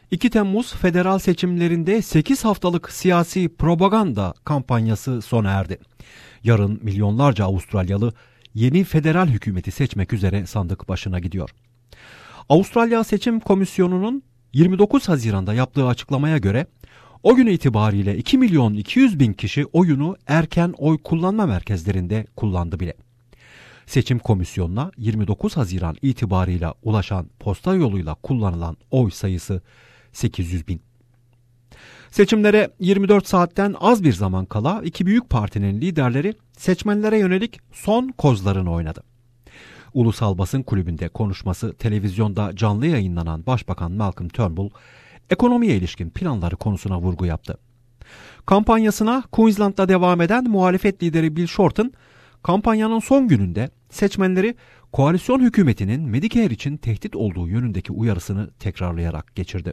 2 Temmuz federal seçimlerinde 8 haftalık siyasi propaganda kampanyası sona erdi. Yarın milyonlarca Avustralyalı yeni federal hükümeti seçmek üzere sandık başına gidiyor. Avustralya Seçim Komisyonu'nun 29 Haziran'da yaptığı açıklamaya göre o gün itibariyle 2.200.000 kişi oyunu erken oy kullanma merkezlerinde kullandı bile. Seçim Komisyonu'na 29 Haziran itibarıyla ulaşan posta yoluyla kullanılan oy sayısı 800.000. Seçimlere 24 saatten az bir zaman kala iki büyük partinin liderleri seçmenlere yönelik son kozlarını oynadı. Ulusal Basın Kulübü'nde konuşması televizyonda canlı yayınlanan Başbakan Malcolm Turnbull, ekonomiye ilişkin planları konusuna vurgu yaptı. Kampanyasına Queensland'da devam eden muhalefet lideri Bill Shorten, kampanyanın son gününde seçmenleri koalisyon hükümetinin Medicare için tehdit olduğu yönündeki uyarısını tekrarlayarak geçirdi.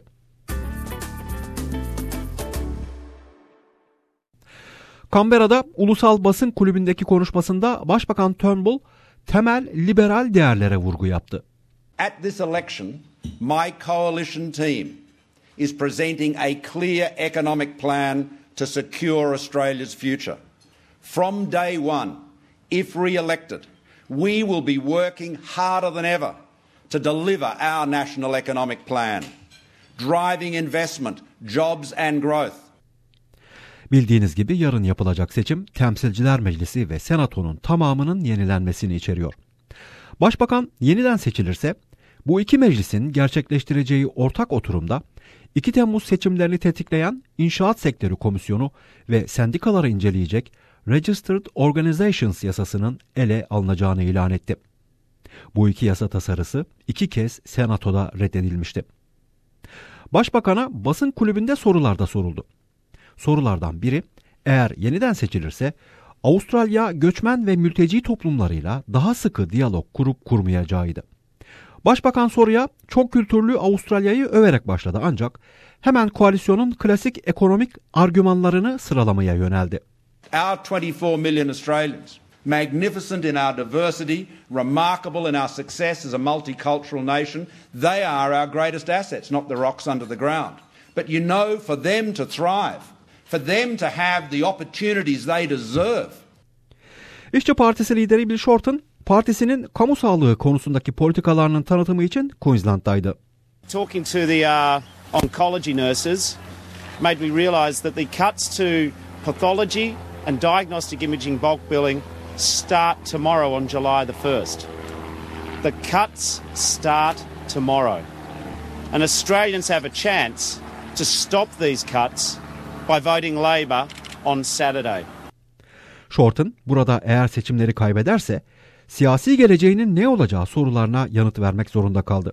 Canberra'da Ulusal Basın Kulübü'ndeki konuşmasında Başbakan Turnbull temel liberal değerlere vurgu yaptı. At this election, my coalition team is presenting a clear economic plan to secure Australia's future. From day one, if re-elected, we will be working harder than ever to deliver our national economic plan, driving investment, jobs and growth. Bildiğiniz gibi yarın yapılacak seçim Temsilciler Meclisi ve Senato'nun tamamının yenilenmesini içeriyor. Başbakan yeniden seçilirse bu iki meclisin gerçekleştireceği ortak oturumda 2 Temmuz seçimlerini tetikleyen İnşaat Sektörü Komisyonu ve sendikaları inceleyecek Registered Organizations yasasının ele alınacağını ilan etti. Bu iki yasa tasarısı 2 kez Senato'da reddedilmişti. Başbakan'a basın kulübünde sorular da soruldu. Sorulardan biri, eğer yeniden seçilirse Avustralya göçmen ve mülteci toplumlarıyla daha sıkı diyalog kurup kurmayacağıydı. Başbakan soruya çok kültürlü Avustralya'yı överek başladı ancak hemen koalisyonun klasik ekonomik argümanlarını sıralamaya yöneldi. Our 24 million Australians, magnificent in our diversity, remarkable in our success as a multicultural nation, they are our greatest assets, not the rocks under the ground. But you know, for them to thrive, for them to have the opportunities they deserve. İşçi Partisi lideri Bill Shorten, partisinin kamu sağlığı konusundaki politikalarının tanıtımı için Queensland'daydı. Talking to the oncology nurses made me realise that the cuts to pathology and diagnostic imaging bulk billing start tomorrow on July the 1st. The cuts start tomorrow. And Australians have a chance to stop these cuts by voting Labor on Saturday. Shorten burada eğer seçimleri kaybederse siyasi geleceğinin ne olacağı sorularına yanıt vermek zorunda kaldı.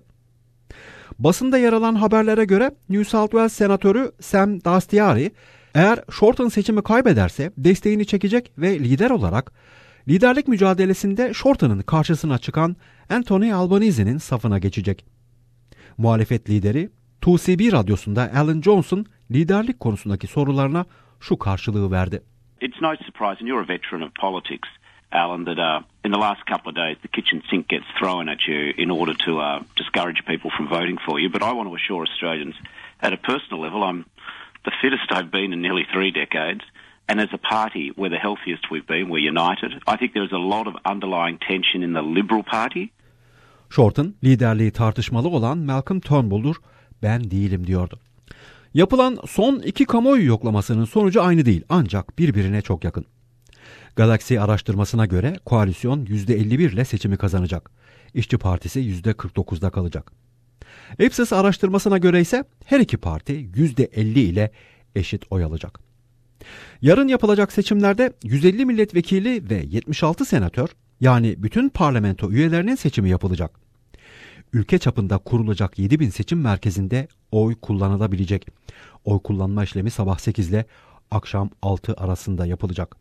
Basında yer alan haberlere göre New South Wales senatörü Sam Dastyari eğer Shorten seçimi kaybederse desteğini çekecek ve lider olarak liderlik mücadelesinde Shorten'ın karşısına çıkan Anthony Albanese'nin safına geçecek. Muhalefet lideri 2CB radyosunda Alan Johnson liderlik konusundaki sorularına şu karşılığı verdi. It's no surprise, and you're a veteran of politics, Alan, that in the last couple of days the kitchen sink gets thrown at you in order to discourage people from voting for you. But I want to assure Australians, at a personal level, I'm the fittest I've been in nearly 3 decades. And as a party, we're the healthiest we've been. We're united. I think there's a lot of underlying tension in the Liberal Party. Shorten, liderliği tartışmalı olan Malcolm Turnbull'dur, ben değilim diyordu. Yapılan son 2 kamuoyu yoklamasının sonucu aynı değil ancak birbirine çok yakın. Galaxy araştırmasına göre koalisyon %51 ile seçimi kazanacak. İşçi Partisi %49'da kalacak. Ipsos araştırmasına göre ise her iki parti %50 ile eşit oy alacak. Yarın yapılacak seçimlerde 150 milletvekili ve 76 senatör yani bütün parlamento üyelerinin seçimi yapılacak. Ülke çapında kurulacak 7.000 seçim merkezinde oy kullanılabilecek. Oy kullanma işlemi sabah 8 ile akşam 6 arasında yapılacak.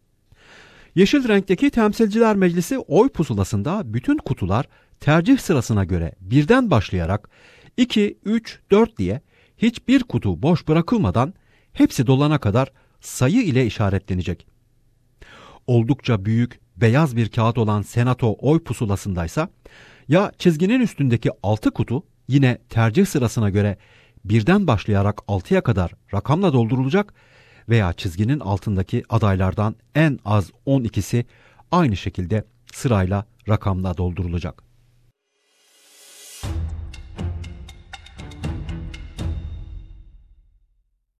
Yeşil renkteki Temsilciler Meclisi oy pusulasında bütün kutular tercih sırasına göre birden başlayarak 2, 3, 4 diye hiçbir kutu boş bırakılmadan hepsi dolana kadar sayı ile işaretlenecek. Oldukça büyük beyaz bir kağıt olan Senato oy pusulasındaysa ya çizginin üstündeki 6 kutu yine tercih sırasına göre birden başlayarak 6'ya kadar rakamla doldurulacak veya çizginin altındaki adaylardan en az 12'si aynı şekilde sırayla rakamla doldurulacak.